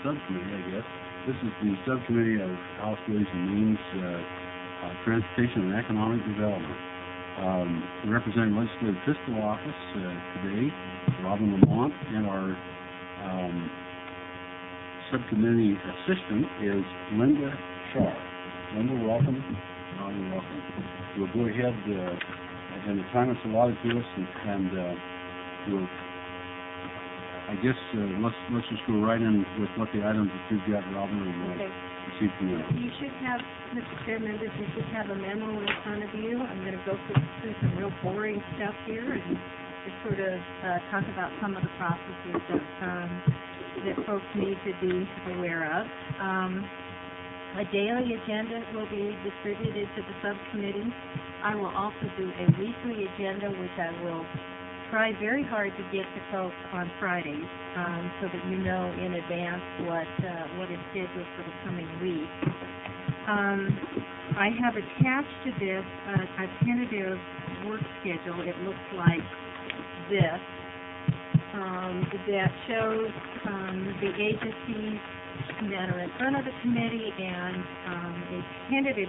subcommittee, I guess. This is the Subcommittee of House Ways and Means, Transportation and Economic Development. Representing Legislative Fiscal Office today, Robin Lamont, and our subcommittee assistant is Linda Shaw. Linda, welcome. Welcome. We'll go ahead, and the time is allotted to us, and we'll, I guess, let's just go right in with what the items that you've got, Robin, and Okay. proceed from there. You should have, Mr. Chair, members, you should have a memo in front of you. I'm going to go through some real boring stuff here and just sort of talk about some of the processes that folks need to be aware of. A daily agenda will be distributed to the subcommittee. I will also do a weekly agenda, which I will try very hard to get to folks on Fridays, so that you know in advance what is scheduled for the coming week. I have attached to this a tentative work schedule. It looks like this, that shows the agencies that are in front of the committee and a tentative